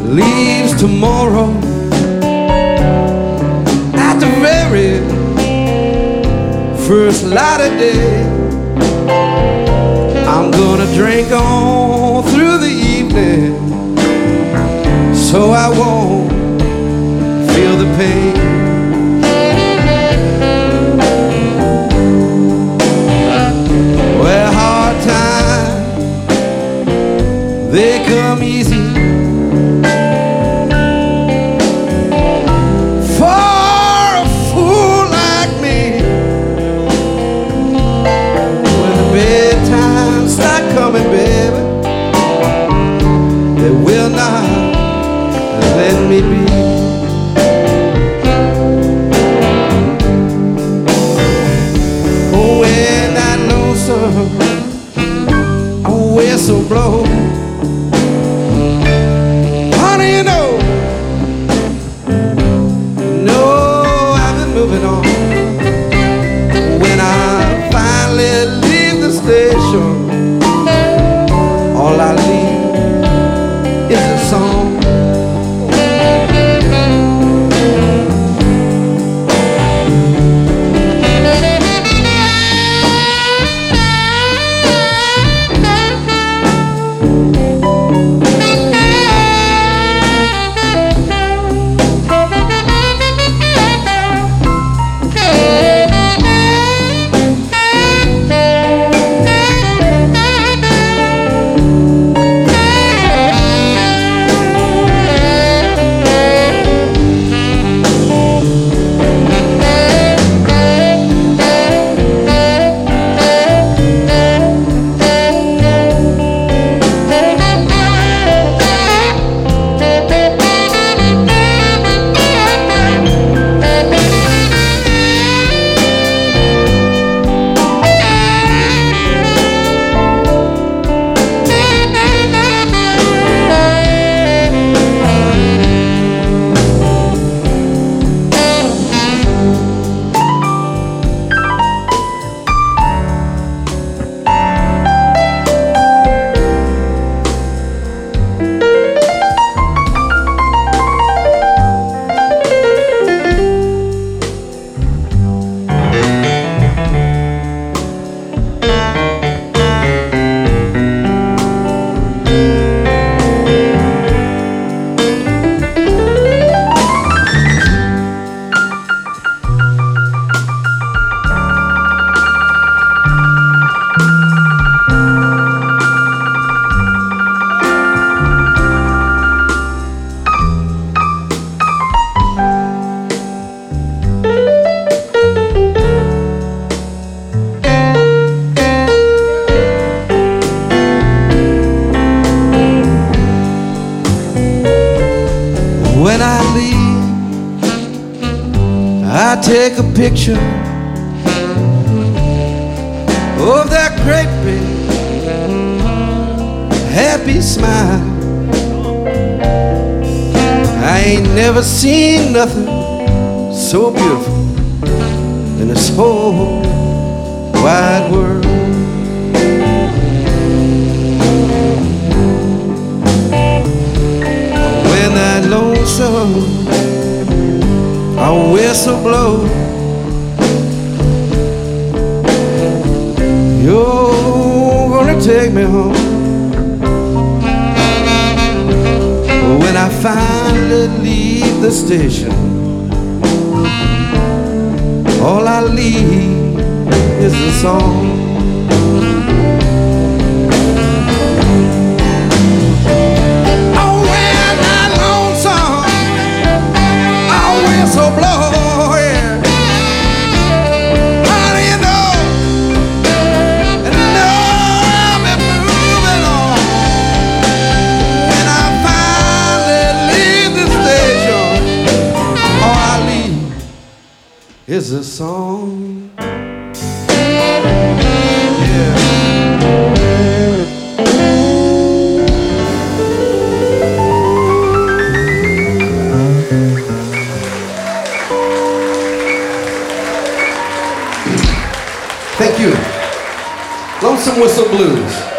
leaves tomorrow at the very first light of day. I'm gonna drink on through the evening so I won't feel the pain. Well, hard times, they come easy. For a fool like me, when the bedtime start coming, baby, they will not let me be. Oh, when that lonesome whistle blow, honey, you know I've been moving on. When I finally leave the station, all I leave is a song. When I leave, I take a picture of that great big happy smile. I ain't never seen nothing so beautiful in this whole wide world. When that lonesome a whistle blow, you're gonna take me home. When I finally leave the station, all I leave is a song. Is a song. Yeah. Thank you. Lonesome Whistle Blues.